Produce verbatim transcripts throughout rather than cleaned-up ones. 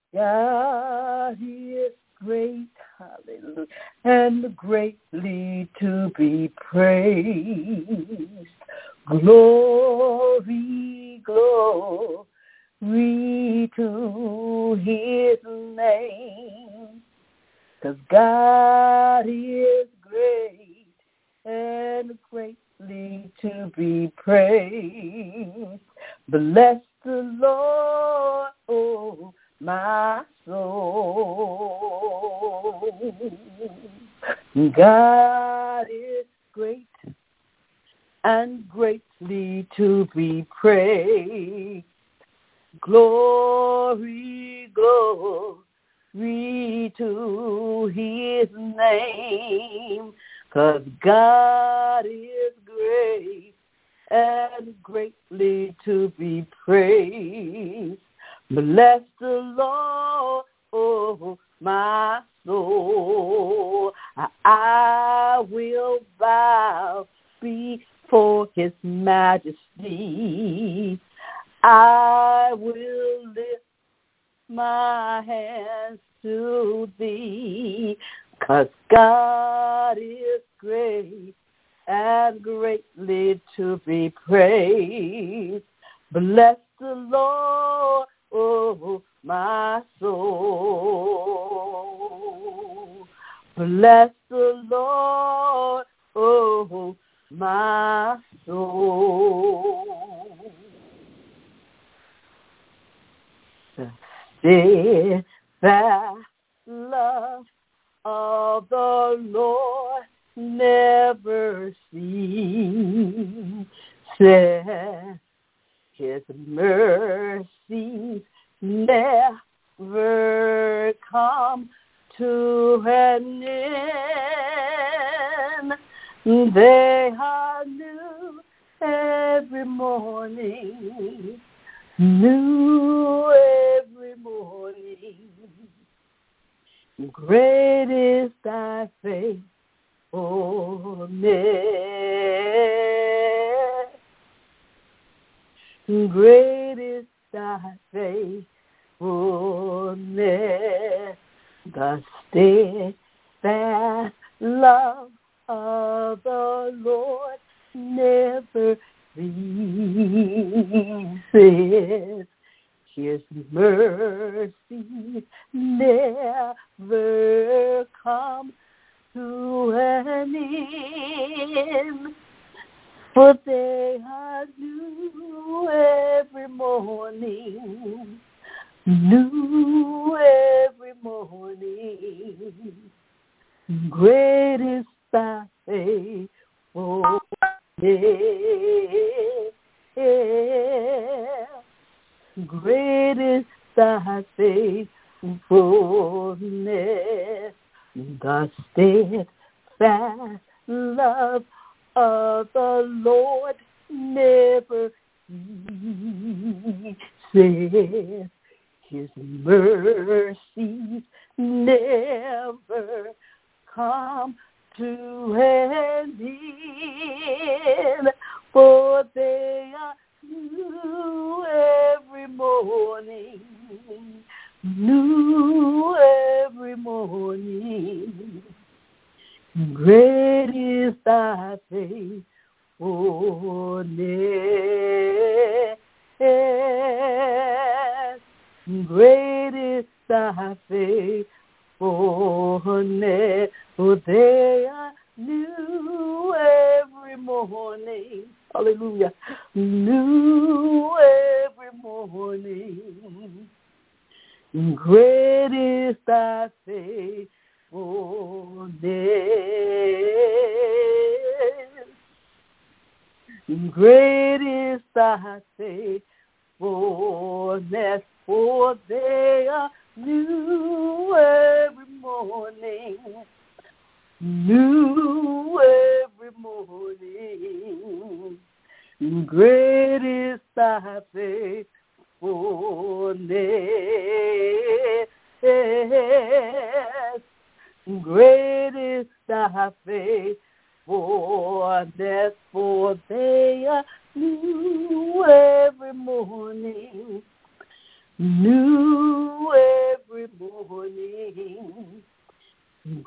God is great, hallelujah, and greatly to be praised. Glory, glory to his name, 'cause God is great and greatly to be praised. Bless the Lord, oh, my soul. God is great and greatly to be praised. Glory, glory to his name, 'cause God is great and greatly to be praised. Bless the Lord, oh, my soul. I will bow before his majesty. I will lift my hands to thee, 'cause God is great and greatly to be praised. Bless the Lord, oh, my soul. Bless the Lord, oh, my soul. The steadfast love of the Lord never ceases. His mercies never come to an end. They are new every morning, new every morning. Great is thy faithfulness. Great is thy faithfulness. The steadfast love of the Lord never ceases. His mercies never come to an end, for they are new every morning, new every morning. Great is thy faithfulness. Great is thy faithfulness. The steadfast love of the Lord never ceases. His mercies never come to an end, for they are new every morning, new every morning. Great is thy faithfulness. Great is thy faithfulness. For they are new every morning. Hallelujah. New every morning. Great is thy faithfulness. Great is thy faithfulness. For they are new every morning. New every morning. Great is thy faithfulness. Great is thy faithfulness, for they are new every morning. New every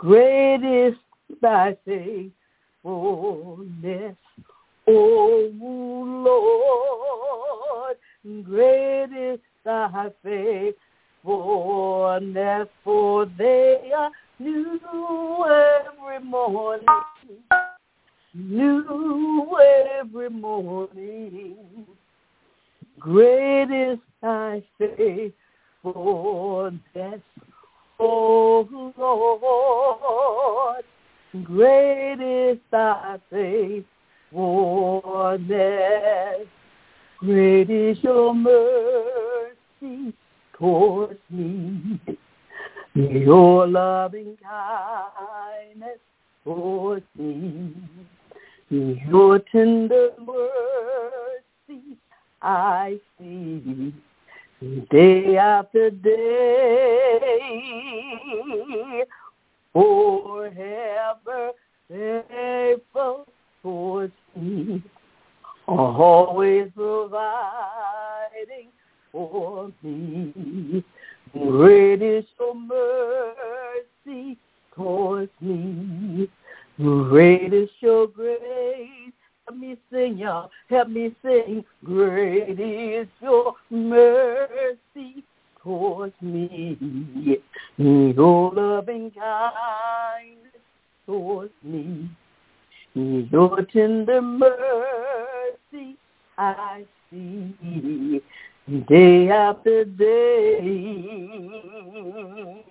Great is thy faithfulness, O Lord. Great is thy faithfulness, for they are new every morning. New every morning. Great is thy faithfulness, O Lord. Great is thy faithfulness. Great is your mercy towards me. Your loving kindness towards me. Your tender mercy I see day after day, forever faithful towards me, always providing for me. Great is your mercy towards me. Great is your grace. Help me sing, y'all. Help me sing. Great is your mercy towards me. Your loving kindness towards me. Your tender mercy I see day after day.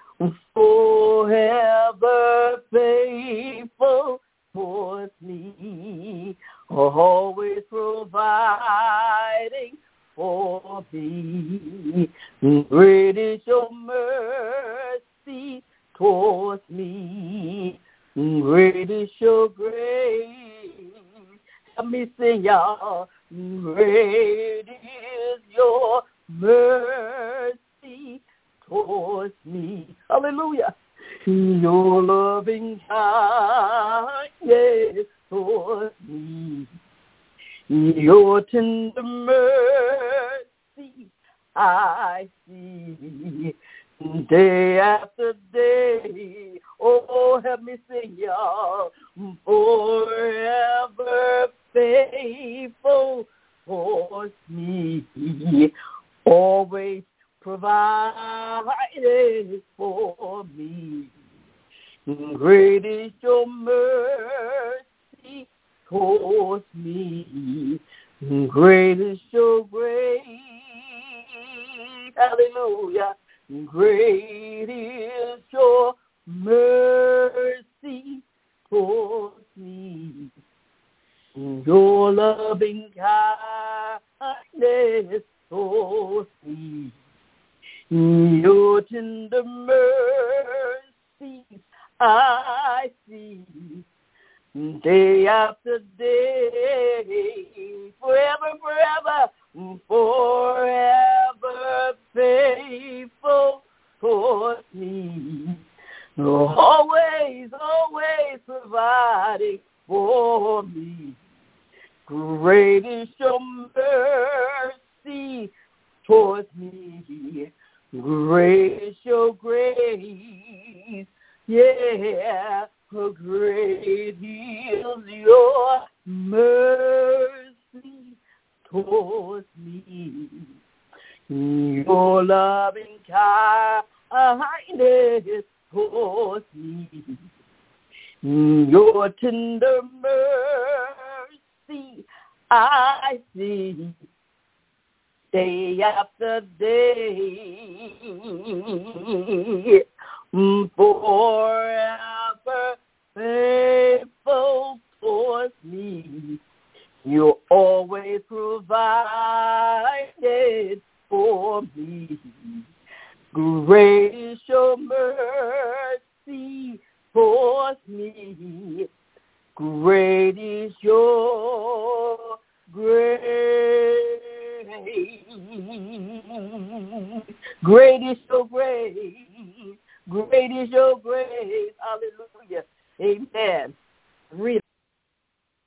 Forever faithful towards me, always providing for me. Great is your mercy towards me. Great is your grace. Let me sing, y'all. Great is your mercy towards me. Hallelujah. Your loving kindness towards me. Your tender mercy I see day after day. Oh, help me sing, y'all. Forever faithful towards me. Always provided for me. Great is your mercy towards me. Great is your grace. Hallelujah. Great is your mercy towards me. Your loving kindness towards me. Your tender mercy I see day after day, forever, forever, forever faithful towards me. Always, always providing for me. Great is your mercy towards me. Great is your grace. Yeah, great is your mercy towards me. Your loving kindness towards me. Your tender mercy I see day after day. Forever faithful towards me. You always provided for me. Great is your mercy towards me. Great is your grace. Great is your grace. Great is your grace. Hallelujah. Amen. Read.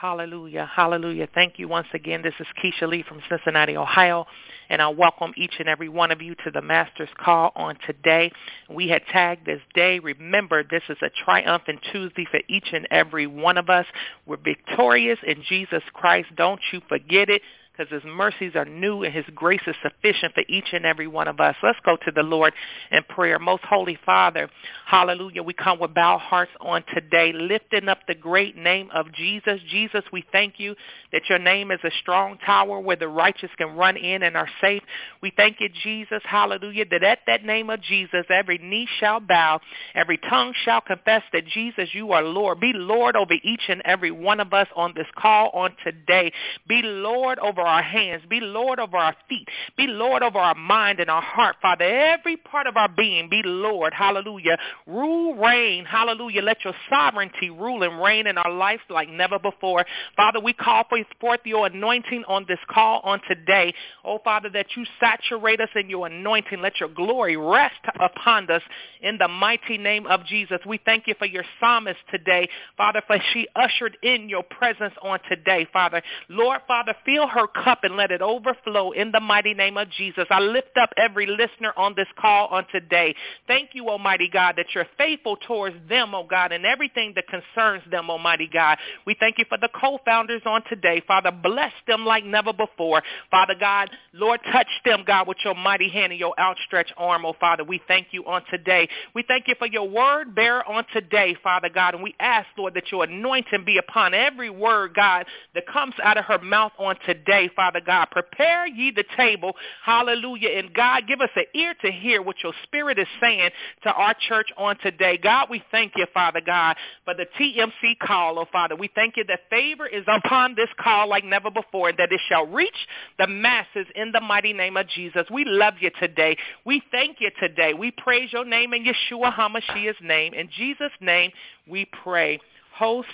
Hallelujah. Hallelujah. Thank you once again. This is Keisha Lee from Cincinnati, Ohio, and I welcome each and every one of you to the Master's Call on today. We had tagged this day. Remember, this is a triumphant Tuesday for each and every one of us. We're victorious in Jesus Christ. Don't you forget it, because his mercies are new and his grace is sufficient for each and every one of us. Let's go to the Lord in prayer. Most Holy Father, hallelujah, we come with bowed hearts on today, lifting up the great name of Jesus. Jesus, we thank you that your name is a strong tower where the righteous can run in and are safe. We thank you, Jesus, hallelujah, that at that name of Jesus, every knee shall bow, every tongue shall confess that Jesus, you are Lord. Be Lord over each and every one of us on this call on today. Be Lord over our hands. Be Lord over our feet. Be Lord over our mind and our heart, Father. Every part of our being, be Lord. Hallelujah. Rule, reign. Hallelujah. Let your sovereignty rule and reign in our lives like never before. Father, we call forth your anointing on this call on today. Oh, Father, that you saturate us in your anointing. Let your glory rest upon us in the mighty name of Jesus. We thank you for your psalmist today, Father, for she ushered in your presence on today, Father. Lord, Father, fill her cup and let it overflow in the mighty name of Jesus. I lift up every listener on this call on today. Thank you, Almighty God, that you're faithful towards them, oh God, and everything that concerns them, Almighty God. We thank you for the co-founders on today. Father, bless them like never before. Father God, Lord, touch them, God, with your mighty hand and your outstretched arm, oh Father. We thank you on today. We thank you for your word bearer on today, Father God, and we ask, Lord, that your anointing be upon every word, God, that comes out of her mouth on today, Father God. Prepare ye the table, hallelujah, and God, give us an ear to hear what your spirit is saying to our church on today. God, we thank you, Father God, for the T M C call, oh Father. We thank you that favor is upon this call like never before, and that it shall reach the masses in the mighty name of Jesus. We love you today. We thank you today. We praise your name in Yeshua HaMashiach's name. In Jesus' name we pray. Host,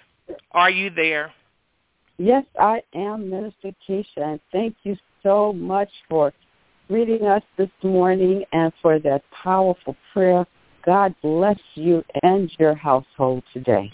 are you there? Yes, I am, Minister Keisha, and thank you so much for greeting us this morning and for that powerful prayer. God bless you and your household today.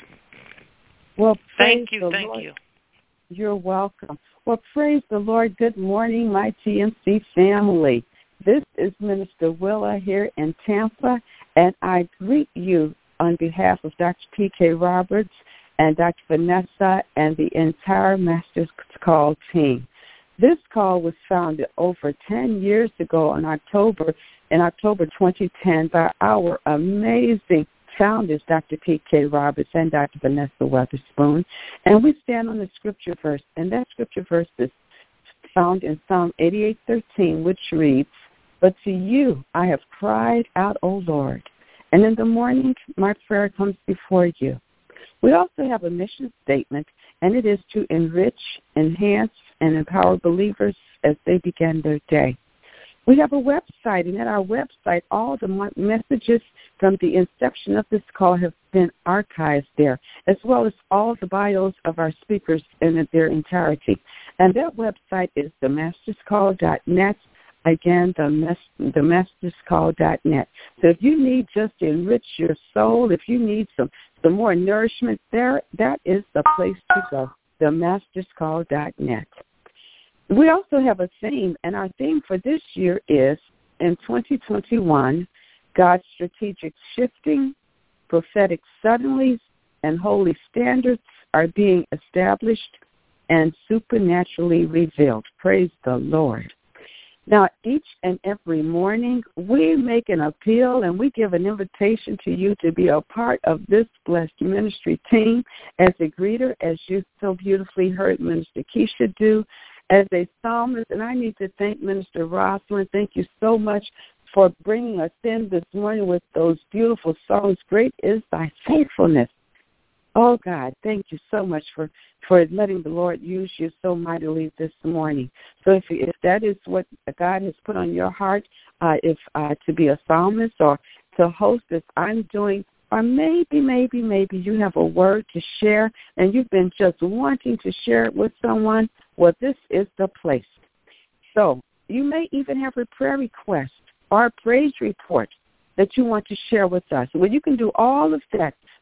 Well, thank you, the thank Lord. you. You're welcome. Well, praise the Lord. Good morning, my T M C family. This is Minister Willa here in Tampa, and I greet you on behalf of Doctor P K Roberts and Doctor Vanessa and the entire Master's Call team. This call was founded over ten years ago in October, in October twenty ten by our amazing founders, Doctor P K Roberts and Doctor Vanessa Weatherspoon. And we stand on the scripture verse, and that scripture verse is found in Psalm eighty-eight thirteen, which reads, "But to you I have cried out, O Lord, and in the morning my prayer comes before you." We also have a mission statement, and it is to enrich, enhance, and empower believers as they begin their day. We have a website, and at our website, all the messages from the inception of this call have been archived there, as well as all the bios of our speakers in their entirety. And that website is the masters call dot net. Again, the, the masters call dot net. So if you need just to enrich your soul, if you need some, some more nourishment there, that is the place to go, the masters call dot net. We also have a theme, and our theme for this year is, in twenty twenty-one, God's strategic shifting, prophetic suddenlies, and holy standards are being established and supernaturally revealed. Praise the Lord. Now, each and every morning, we make an appeal and we give an invitation to you to be a part of this blessed ministry team as a greeter, as you so beautifully heard Minister Keisha do, as a psalmist. And I need to thank Minister Rosalind. Thank you so much for bringing us in this morning with those beautiful songs. Great is thy faithfulness. Oh, God, thank you so much for, for letting the Lord use you so mightily this morning. So if if that is what God has put on your heart, uh, if uh, to be a psalmist or to host as I'm doing, or maybe, maybe, maybe you have a word to share and you've been just wanting to share it with someone, well, this is the place. So you may even have a prayer request or a praise report that you want to share with us. Well, you can do all of that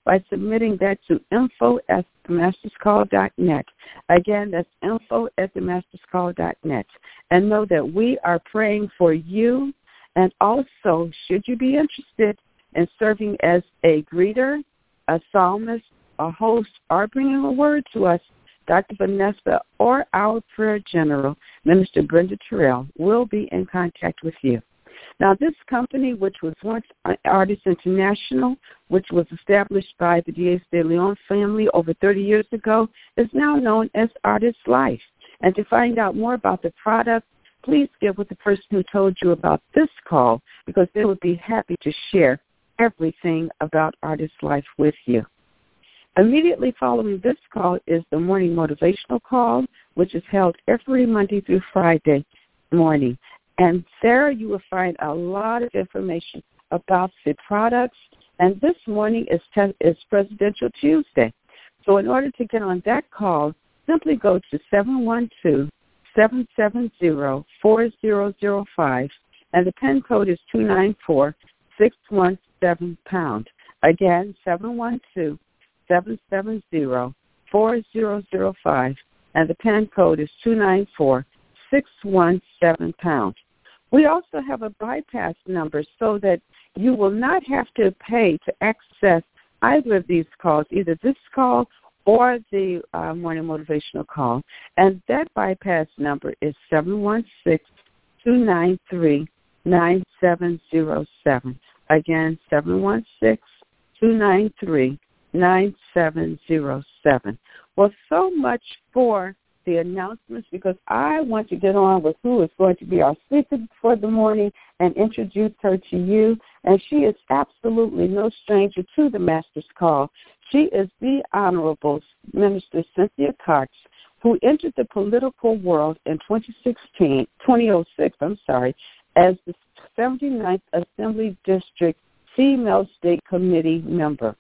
by submitting that to info at the masters call dot net. Again, that's info at the masters call dot net. And know that we are praying for you. And also, should you be interested in serving as a greeter, a psalmist, a host, or bringing a word to us, Doctor Vanessa or our prayer general, Minister Brenda Terrell, will be in contact with you. Now, this company, which was once Artists International, which was established by the Diaz de Leon family over thirty years ago, is now known as Artist Life. And to find out more about the product, please get with the person who told you about this call, because they would be happy to share everything about Artist Life with you. Immediately following this call is the morning motivational call, which is held every Monday through Friday morning. And there you will find a lot of information about the products. And this morning is, te- is Presidential Tuesday. So in order to get on that call, simply go to seven one two, seven seven zero, four zero zero five, and the PIN code is two nine four, six one seven pound. Again, seven one two, seven seven zero, four zero zero five, and the PIN code is two nine four, six one seven pound. We also have a bypass number so that you will not have to pay to access either of these calls, either this call or the uh, morning motivational call. And that bypass number is seven one six, two nine three, nine seven zero seven. Again, seven one six, two nine three, nine seven zero seven. Well, so much for the announcements, because I want to get on with who is going to be our speaker for the morning and introduce her to you. And she is absolutely no stranger to the Master's Call. She is the Honorable Minister Cynthia Cox, who entered the political world in twenty sixteen, twenty oh six, I'm sorry, as the seventy-ninth Assembly District Female State Committee member.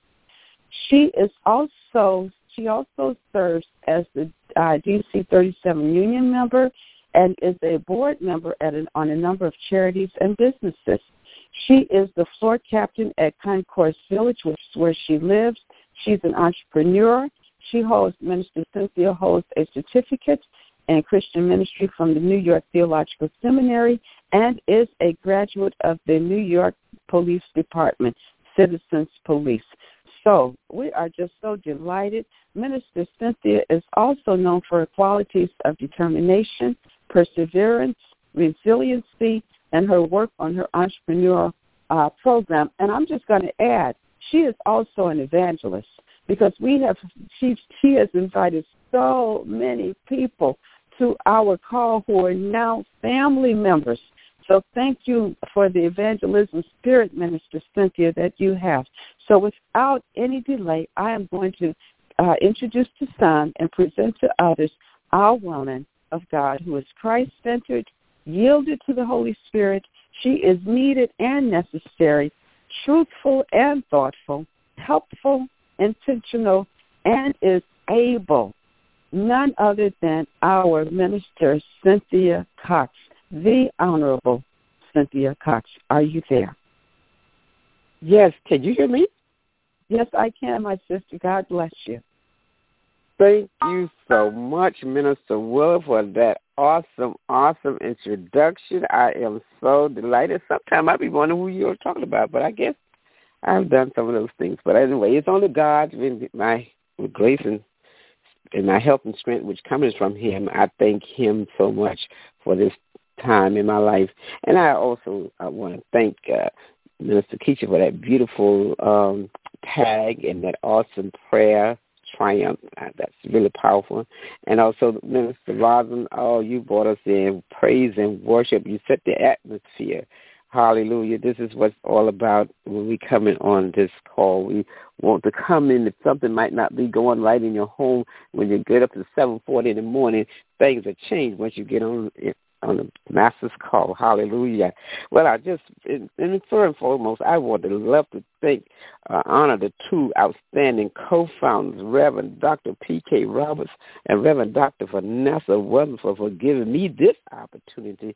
She is also she also serves as the uh, D C thirty-seven union member and is a board member at an, on a number of charities and businesses. She is the floor captain at Concourse Village, which is where she lives. She's an entrepreneur. She holds, Minister Cynthia holds a certificate in Christian ministry from the New York Theological Seminary and is a graduate of the New York Police Department, Citizens Police. So we are just so delighted. Minister Cynthia is also known for her qualities of determination, perseverance, resiliency, and her work on her entrepreneurial uh, program. And I'm just going to add, she is also an evangelist, because we have she she has invited so many people to our call who are now family members. So thank you for the evangelism spirit, Minister Cynthia, that you have. So without any delay, I am going to uh, introduce to some and present to others our woman of God who is Christ-centered, yielded to the Holy Spirit. She is needed and necessary, truthful and thoughtful, helpful, intentional, and is able. None other than our Minister Cynthia Cox, the Honorable Cynthia Cox. Are you there? Yes. Can you hear me? Yes, I can, my sister. God bless you. Thank you so much, Minister Willa, for that awesome, awesome introduction. I am so delighted. Sometimes I be wondering who you're talking about, but I guess I've done some of those things. But anyway, it's only God, my grace and, and my help and strength, which comes from him. I thank him so much for this time in my life. And I also I want to thank uh, Minister Keisha for that beautiful um, tag and that awesome prayer, triumph. Uh, that's really powerful. And also, Minister Rosin, oh, you brought us in praise and worship. You set the atmosphere. Hallelujah. This is what's all about when we come in on this call. We want to come in. If something might not be going right in your home, when you get up to seven forty in the morning, things are changed once you get on on the Master's Call. Hallelujah. Well, I just, in, in first and foremost, I want to love to thank, uh, honor the two outstanding co-founders, Reverend Doctor P K Roberts and Reverend Doctor Vanessa Weatherford, for giving me this opportunity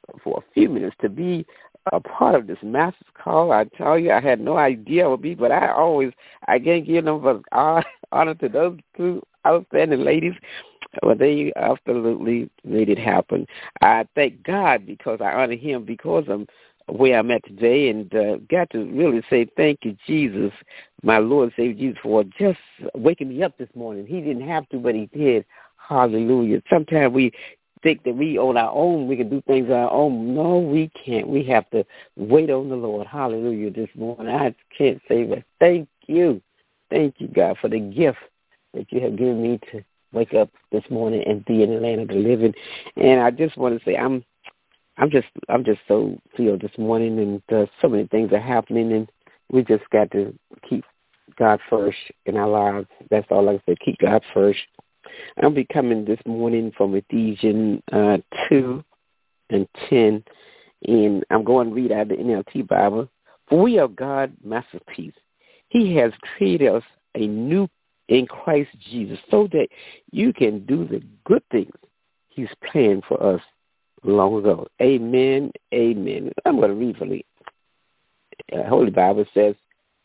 for a few minutes to be a part of this master's call. I tell you, I had no idea it would be, but I always, I can't give them for honor to those two outstanding ladies. Well, they absolutely made it happen. I thank God because I honor him because I'm where I'm at today, and uh, got to really say thank you, Jesus, my Lord and Savior Jesus, for just waking me up this morning. He didn't have to, but he did. Hallelujah. Sometimes we think that we on our own, we can do things on our own. No, we can't. We have to wait on the Lord. Hallelujah this morning. I can't say but thank you. Thank you, God, for the gift that you have given me to wake up this morning and be in the land of the living. And I just want to say I'm I'm just I'm just so filled this morning, and uh, so many things are happening, and we just got to keep God first in our lives. That's all I can say. Keep God first. I'll be coming this morning from Ephesians uh, two and ten, and I'm going to read out of the N L T Bible. For we are God's masterpiece. He has created us a new in Christ Jesus so that you can do the good things he's planned for us long ago. Amen, amen. I'm going to read from the uh, Holy Bible. It says,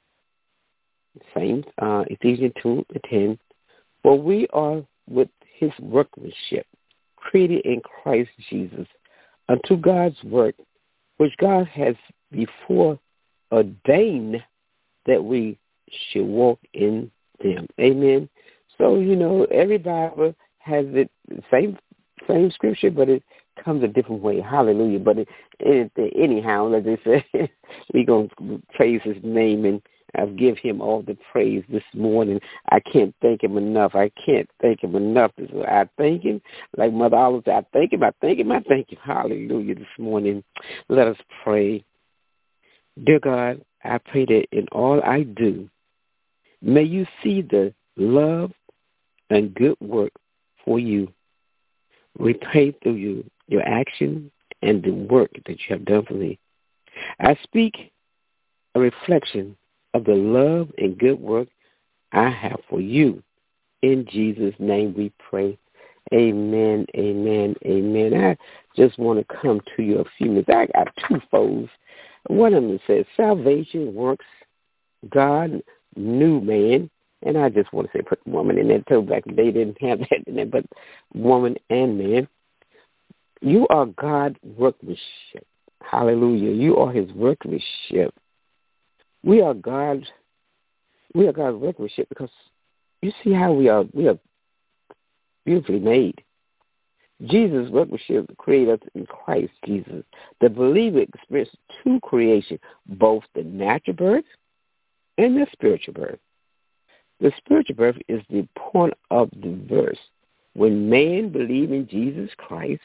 same, uh, Ephesians two and ten, for we are with his workmanship, created in Christ Jesus, unto God's work, which God has before ordained that we should walk in them. Amen. So, you know, every Bible has it, same same scripture, but it comes a different way. Hallelujah. But it, it, anyhow, as they say, we're going to praise his name and I give him all the praise this morning. I can't thank him enough. I can't thank him enough. I thank him, like Mother Olive said, I thank him, I thank him, I thank him. Hallelujah this morning. Let us pray. Dear God, I pray that in all I do, may you see the love and good work for you. We pray through you, your action and the work that you have done for me. I speak a reflection of the love and good work I have for you. In Jesus' name we pray. Amen, amen, amen. I just want to come to you a few minutes. I got two folds. One of them says, salvation works, God, new man. And I just want to say put woman in there too. Back they didn't have that in there, but woman and man. You are God's workmanship. Hallelujah. You are his workmanship. We are God's we are God's workmanship because you see how we are we are beautifully made. Jesus' workmanship created us in Christ Jesus. The believer experienced two creation, both the natural birth and the spiritual birth. The spiritual birth is the point of the verse. When man believed in Jesus Christ,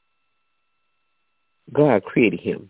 God created him.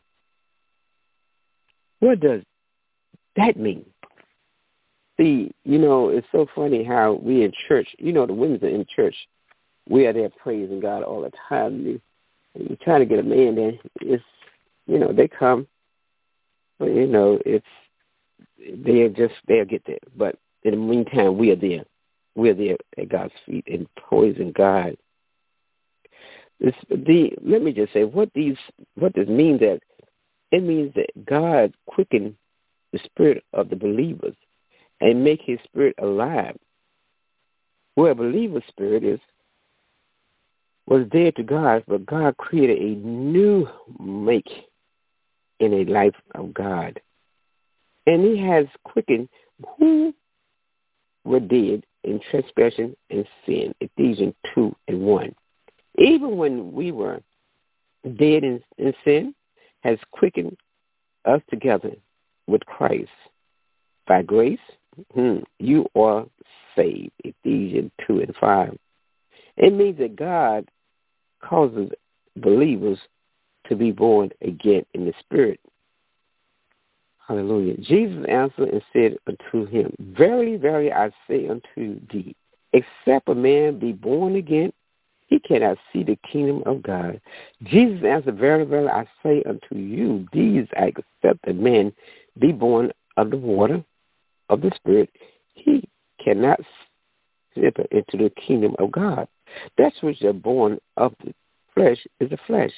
What does that mean? See, you know, it's so funny how we in church, you know, the women are in church. We are there praising God all the time. You, you try to get a man there. It's, you know, they come, but, you know, it's, they'll just, they'll get there. But in the meantime, we are there. We are there at God's feet and praising God. It's the, let me just say, what these, what this means that it means that God quickened the spirit of the believers and make his spirit alive. Where a believer's spirit is, was dead to God, but God created a new make in a life of God. And he has quickened who were dead in transgression and sin, Ephesians two and one. Even when we were dead in, in sin, has quickened us together with Christ. By grace, hmm, you are saved, Ephesians two and five. It means that God causes believers to be born again in the Spirit. Hallelujah. Jesus answered and said unto him, verily, verily, I say unto thee, except a man be born again, he cannot see the kingdom of God. Jesus answered, verily, verily, I say unto you, these except a man be born of the water, of the Spirit, he cannot enter into the kingdom of God. That's which are born of the flesh is the flesh,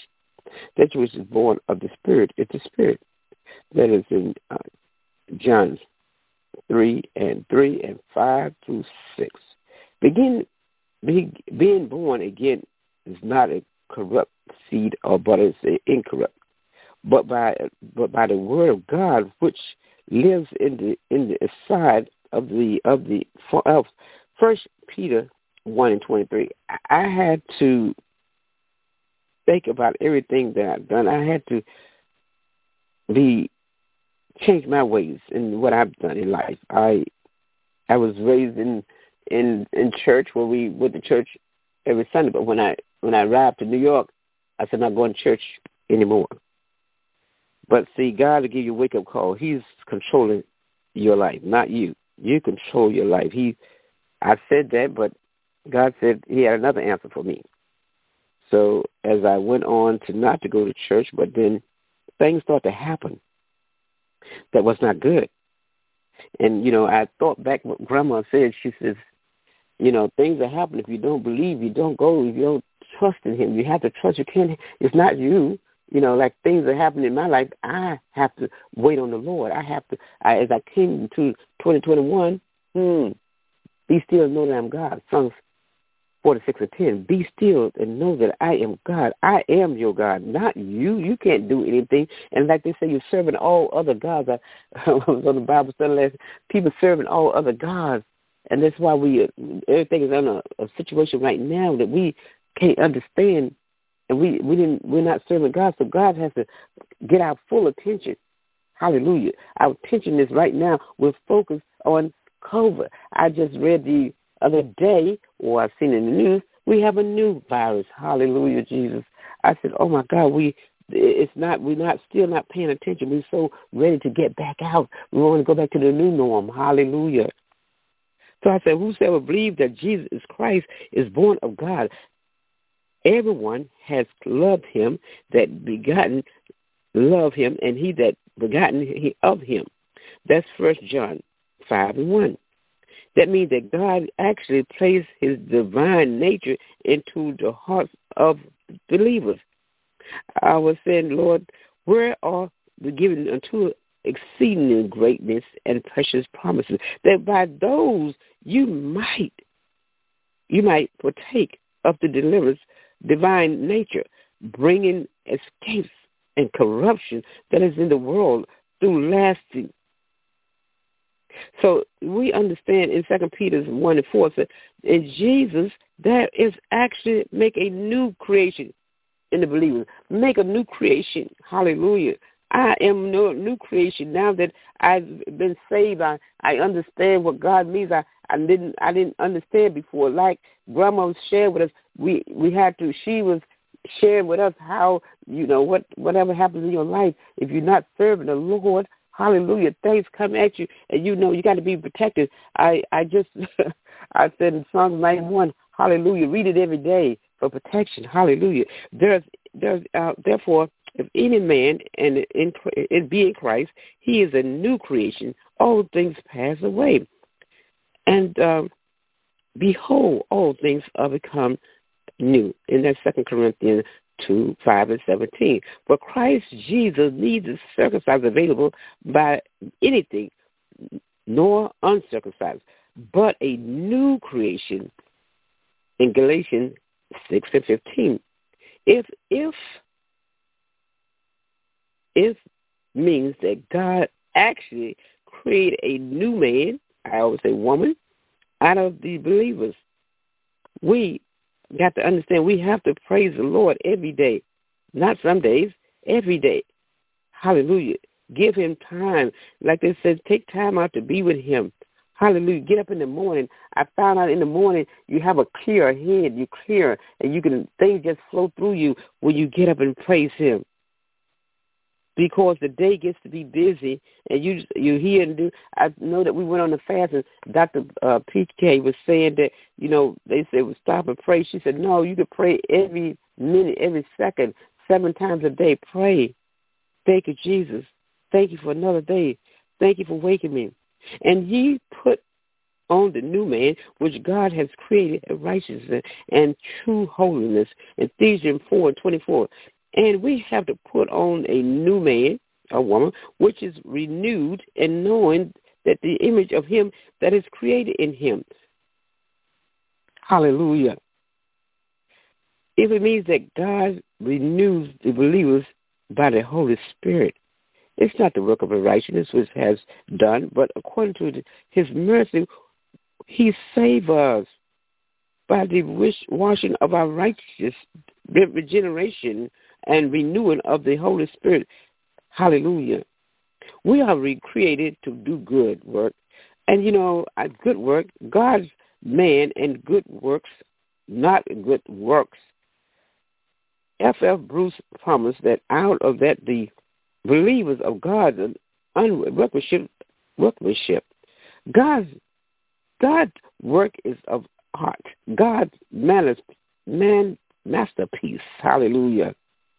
That which is born of the Spirit is the Spirit. That is in uh, John three and three and five through six. Begin be, being born again is not a corrupt seed, or but it's incorrupt, but by but by the word of God, which lives in the in the side of the of the of First Peter one and twenty three. I had to think about everything that I've done. I had to be change my ways in what I've done in life. I I was raised in in in church where we went to church every Sunday, but when I when I arrived to New York, I said, I'm not going to church anymore. But see, God will give you a wake-up call. He's controlling your life, not you. You control your life. He, I said that, but God said he had another answer for me. So as I went on to not to go to church, but then things started to happen that was not good. And, you know, I thought back what Grandma said. She says, you know, things that happen if you don't believe, you don't go, if you don't trust in him. You have to trust. You can't. It's not you. You know, like things that happen in my life, I have to wait on the Lord. I have to, I, as I came into twenty twenty-one, hmm, be still and know that I'm God. Psalms forty-six and ten. Be still and know that I am God. I am your God, not you. You can't do anything. And like they say, you're serving all other gods. I, I was on the Bible study last. People serving all other gods. And that's why we, everything is in a, a situation right now that we can't understand, and we, we didn't, we're not serving God, so God has to get our full attention. Hallelujah. Our attention is right now, we're focused on COVID. I just read the other day, or I've seen in the news, we have a new virus. Hallelujah, Jesus. I said, oh my God, we, it's not, we're not, still not paying attention. We're so ready to get back out. We want to go back to the new norm. Hallelujah. So I said, whosoever believes that Jesus Christ is born of God, everyone has loved him that begotten, love him, and he that begotten of him. That's First John five and one. That means that God actually placed his divine nature into the hearts of believers. I was saying, Lord, where are we given unto exceeding greatness and precious promises, that by those you might, you might partake of the deliverance, divine nature, bringing escapes and corruption that is in the world through lasting. So we understand in Second Peter one and four, that in Jesus, there is actually make a new creation in the believers. Make a new creation. Hallelujah. I am no new creation now that I've been saved. I, I understand what God means. I, I didn't I didn't understand before. Like Grandma was sharing with us, we we had to. She was sharing with us how, you know, what whatever happens in your life, if you're not serving the Lord, hallelujah, things come at you, and you know you got to be protected. I I just I said in Psalms ninety-one, hallelujah, read it every day for protection. Hallelujah. There's there's uh, therefore. If any man and in, in be in Christ, he is a new creation. All things pass away. And um, behold, all things are become new. And that's Second Corinthians two, five, and seventeen. For Christ Jesus needs a circumcised available by anything, nor uncircumcised, but a new creation in Galatians six and fifteen. If, if, It means that God actually created a new man, I always say woman, out of the believers. We got to understand we have to praise the Lord every day, not some days, every day. Hallelujah. Give him time. Like they said, take time out to be with him. Hallelujah. Get up in the morning. I found out in the morning you have a clear head. You're clear, and you can things just flow through you when you get up and praise him. Because the day gets to be busy, and you you hear and do. I know that we went on the fast, and Doctor Uh, P K was saying that, you know, they said, well, stop and pray. She said, no, you can pray every minute, every second, seven times a day. Pray. Thank you, Jesus. Thank you for another day. Thank you for waking me. And ye put on the new man, which God has created in righteousness and true holiness. Ephesians four and twenty-four. And we have to put on a new man, a woman, which is renewed and knowing that the image of him that is created in him. Hallelujah. If it means that God renews the believers by the Holy Spirit, it's not the work of righteousness which has done, but according to his mercy, he saved us by the washing of our righteous regeneration and renewing of the Holy Spirit. Hallelujah. We are recreated to do good work. And, you know, good work, God's man and good works, not good works. F F Bruce promised that out of that the believers of God's workmanship, workmanship. God's, God's work is of art. God's man, man masterpiece. Hallelujah.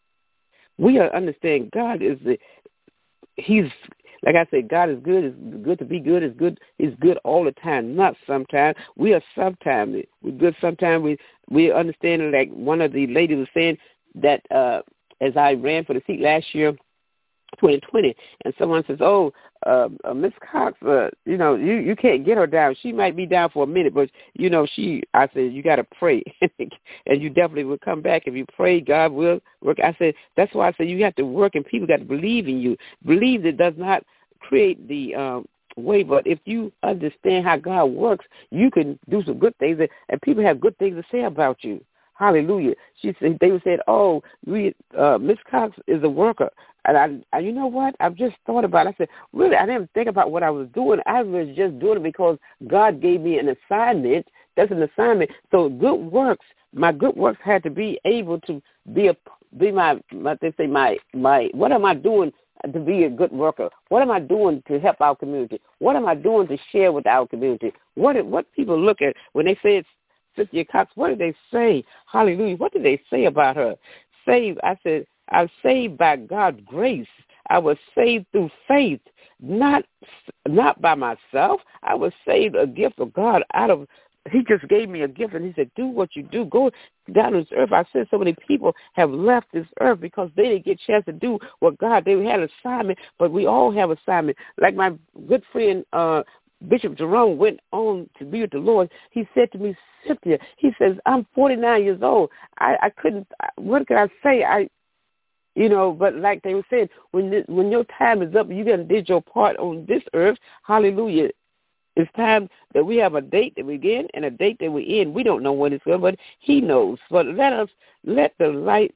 We understand God is the, he's, like I said, God is good. It's good to be good. It's good. It's good all the time, not sometimes. We are sometimes. We're good sometimes. We, we understand, like one of the ladies was saying, that uh, as I ran for the seat last year, twenty twenty, and someone says, oh, uh, uh, Miss Cox, uh, you know, you, you can't get her down. She might be down for a minute, but, you know, she, I said, you got to pray, and you definitely will come back. If you pray, God will work. I said, that's why I said you have to work, and people got to believe in you. Believe that does not create the um, way, but if you understand how God works, you can do some good things, and, and people have good things to say about you. Hallelujah. She said, they said, oh, we, uh, Miss Cox is a worker. And I, and you know what? I've just thought about it. I said, really, I didn't think about what I was doing. I was just doing it because God gave me an assignment. That's an assignment. So good works, my good works had to be able to be a, be my, what they say, my, my, what am I doing to be a good worker? What am I doing to help our community? What am I doing to share with our community? What, what people look at when they say it's Cynthia Cox, what did they say? Hallelujah. What did they say about her? Saved, I said, I was saved by God's grace. I was saved through faith, not not by myself. I was saved a gift of God out of, he just gave me a gift, and he said, do what you do. Go down to this earth. I said so many people have left this earth because they didn't get a chance to do what God, they had an assignment, but we all have assignment. Like my good friend, uh, Bishop Jerome went on to be with the Lord. He said to me, Cynthia, he says, I'm forty-nine years old. I, I couldn't, what can I say? I, you know, but like they were saying, when this, when your time is up, you got to did your part on this earth. Hallelujah. It's time that we have a date that we begin and a date that we end. We don't know when it's going, but he knows. But let us, let the light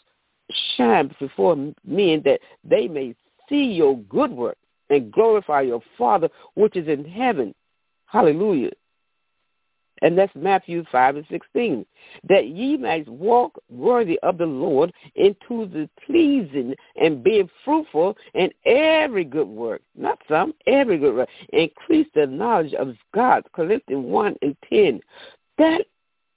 shine before men that they may see your good work and glorify your Father which is in heaven. Hallelujah. And that's Matthew five and sixteen. That ye might walk worthy of the Lord into the pleasing and being fruitful in every good work. Not some, every good work. Increase the knowledge of God. Philippians one and ten. That,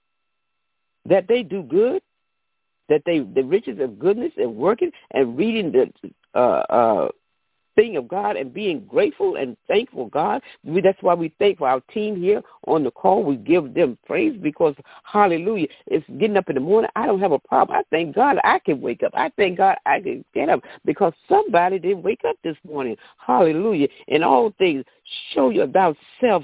that they do good, that they, the riches of goodness and working and reading the, uh, uh, thing of God and being grateful and thankful God. We, that's why we thank for our team here on the call. We give them praise because, hallelujah, it's getting up in the morning. I don't have a problem. I thank God I can wake up. I thank God I can get up because somebody didn't wake up this morning. Hallelujah. In all things, show you about self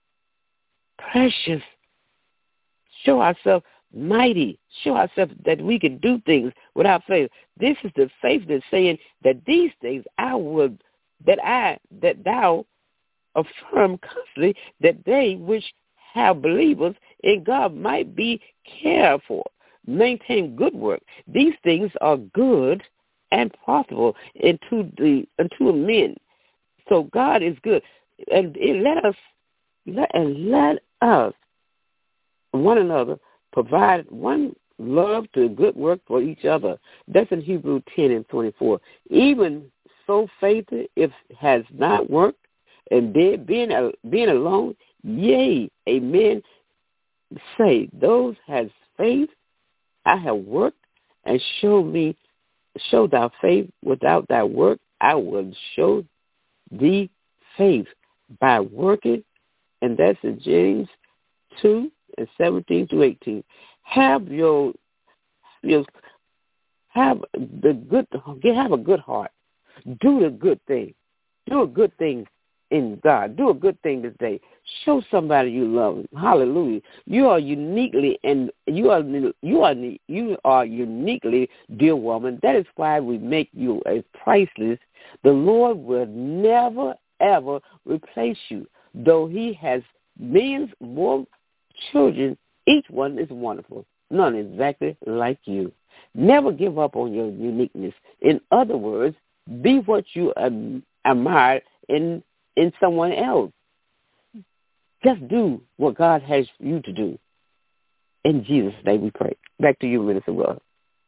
precious. Show ourselves mighty. Show ourselves that we can do things without faith. This is the faith that's saying that these things I would, that I, that thou affirm constantly, that they which have believers in God might be cared for, maintain good work. These things are good and profitable unto the unto men. So God is good, and it let us let, and let us one another provide one love to good work for each other. That's in Hebrews ten and twenty-four. Even so, faith, if has not worked, and being, being, being alone, yea, amen, say, those has faith, I have worked, and show me, show thy faith without thy work, I will show thee faith by working, and that's in James two and seventeen to eighteen. Have your, your Have the good, have a good heart. Do the good thing. Do a good thing in God. Do a good thing this day. Show somebody you love them. Hallelujah. You are uniquely and you are you are you are uniquely, dear woman. That is why we make you as priceless. The Lord will never ever replace you. Though he has millions more children, each one is wonderful. None exactly like you. Never give up on your uniqueness. In other words, be what you um, admire in in someone else. Just do what God has you to do. In Jesus' name we pray. Back to you, Minister Will.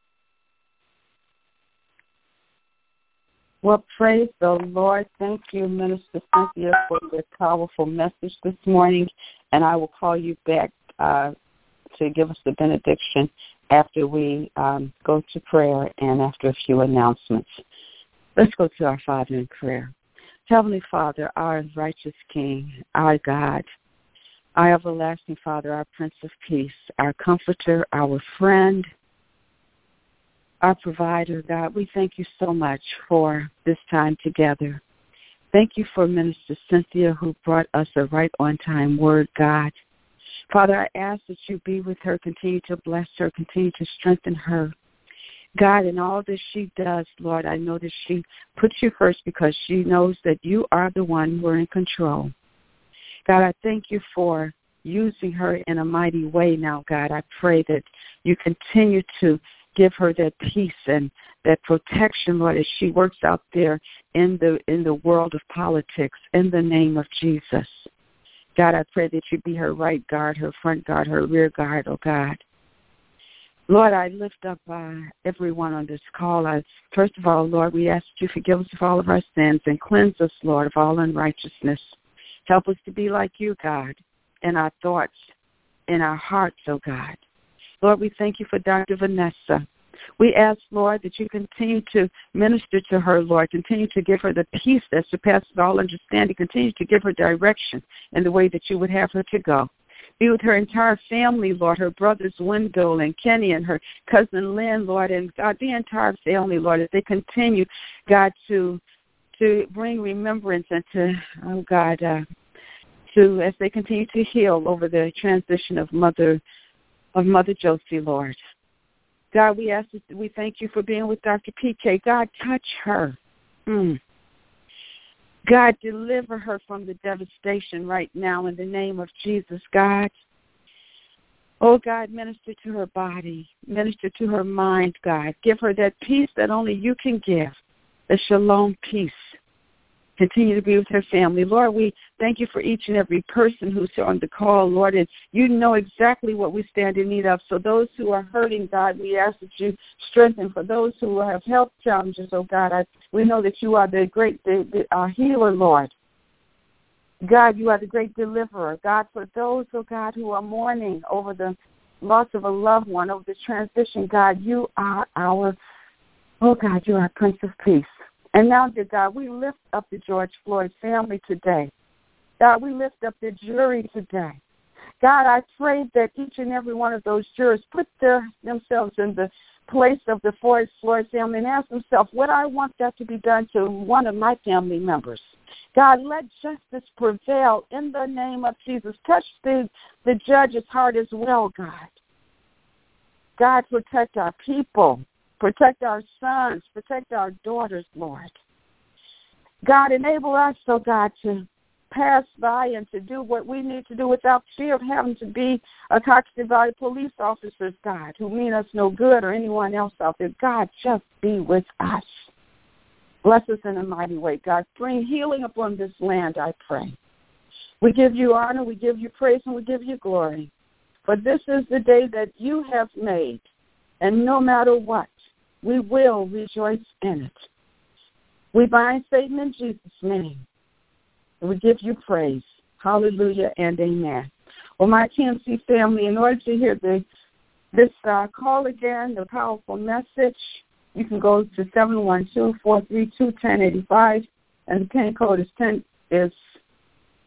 Well, praise the Lord. Thank you, Minister Cynthia, for this powerful message this morning. And I will call you back uh, to give us the benediction after we um, go to prayer and after a few announcements. Let's go to our Father in prayer. Heavenly Father, our righteous King, our God, our everlasting Father, our Prince of Peace, our Comforter, our friend, our provider, God, we thank you so much for this time together. Thank you for Minister Cynthia, who brought us a right on-time word, God. Father, I ask that you be with her, continue to bless her, continue to strengthen her. God, in all that she does, Lord, I know that she puts you first because she knows that you are the one who are in control. God, I thank you for using her in a mighty way now, God. I pray that you continue to give her that peace and that protection, Lord, as she works out there in the in the world of politics, in the name of Jesus. God, I pray that you be her right guard, her front guard, her rear guard, oh God. Lord, I lift up uh, everyone on this call. I, first of all, Lord, we ask that you forgive us of all of our sins and cleanse us, Lord, of all unrighteousness. Help us to be like you, God, in our thoughts, in our hearts, oh God. Lord, we thank you for Doctor Vanessa. We ask, Lord, that you continue to minister to her, Lord. Continue to give her the peace that surpasses all understanding. Continue to give her direction in the way that you would have her to go. Be with her entire family, Lord, her brothers Wendell and Kenny and her cousin Lynn, Lord, and God, the entire family, Lord, as they continue, God, to to bring remembrance and to, oh God, uh, to as they continue to heal over the transition of Mother of Mother Josie, Lord. God, we ask, we thank you for being with Doctor P K. God, touch her. Mm. God, deliver her from the devastation right now in the name of Jesus, God. Oh, God, minister to her body. Minister to her mind, God. Give her that peace that only you can give, the shalom peace. Continue to be with her family. Lord, we thank you for each and every person who's on the call, Lord, and you know exactly what we stand in need of. So those who are hurting, God, we ask that you strengthen. For those who have health challenges, oh God, I, we know that you are the great the, the, uh, healer, Lord. God, you are the great deliverer. God, for those, oh God, who are mourning over the loss of a loved one, over the transition, God, you are our, oh God, you are Prince of Peace. And now, dear God, we lift up the George Floyd family today. God, we lift up the jury today. God, I pray that each and every one of those jurors put their, themselves in the place of the Floyd family and ask themselves, would I want that to be done to one of my family members? God, let justice prevail in the name of Jesus. Touch the, the judge's heart as well, God. God, protect our people. Protect our sons. Protect our daughters, Lord. God, enable us, oh God, to pass by and to do what we need to do without fear of having to be accosted by police officers, God, who mean us no good or anyone else out there. God, just be with us. Bless us in a mighty way, God. Bring healing upon this land, I pray. We give you honor, we give you praise, and we give you glory. For this is the day that you have made, and no matter what, we will rejoice in it. We bind Satan in Jesus' name. And we give you praise. Hallelujah and amen. Well, my T M C family, in order to hear the, this uh, call again, the powerful message, you can go to seven one two, four three two, one zero eight five, and the pin code is ten is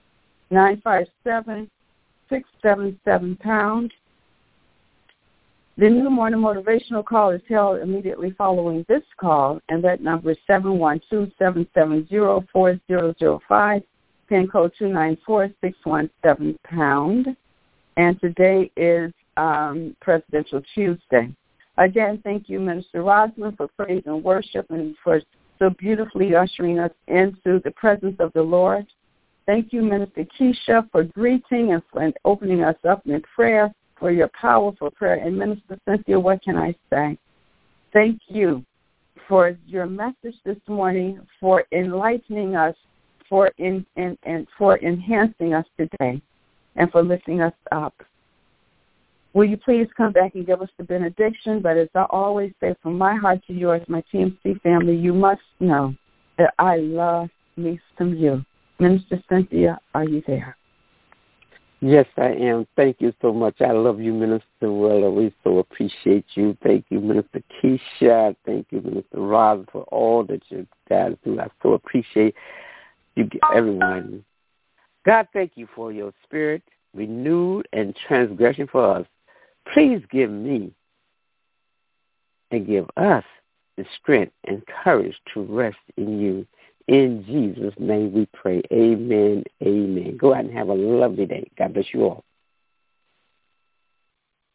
nine five seven, six seven seven pound. The new morning motivational call is held immediately following this call, and that number is seven one two, seven seven zero, four zero zero five, PIN code two nine four six one seven pound. And today is um, Presidential Tuesday. Again, thank you, Minister Rosalind, for praise and worship and for so beautifully ushering us into the presence of the Lord. Thank you, Minister Keisha, for greeting and for opening us up in prayer, for your powerful prayer. And Minister Cynthia, what can I say? Thank you for your message this morning, for enlightening us, for in, in, in, for enhancing us today, and for lifting us up. Will you please come back and give us the benediction? But as I always say, from my heart to yours, my T M C family, you must know that I love me some you. Minister Cynthia, are you there? Yes, I am. Thank you so much. I love you, Minister Willa. We so appreciate you. Thank you, Minister Keisha. Thank you, Minister Roz, for all that you guys do. I so appreciate you, everyone. God, thank you for your spirit, renewed and transgression for us. Please give me and give us the strength and courage to rest in you. In Jesus' name we pray. Amen. Amen. Go out and have a lovely day. God bless you all.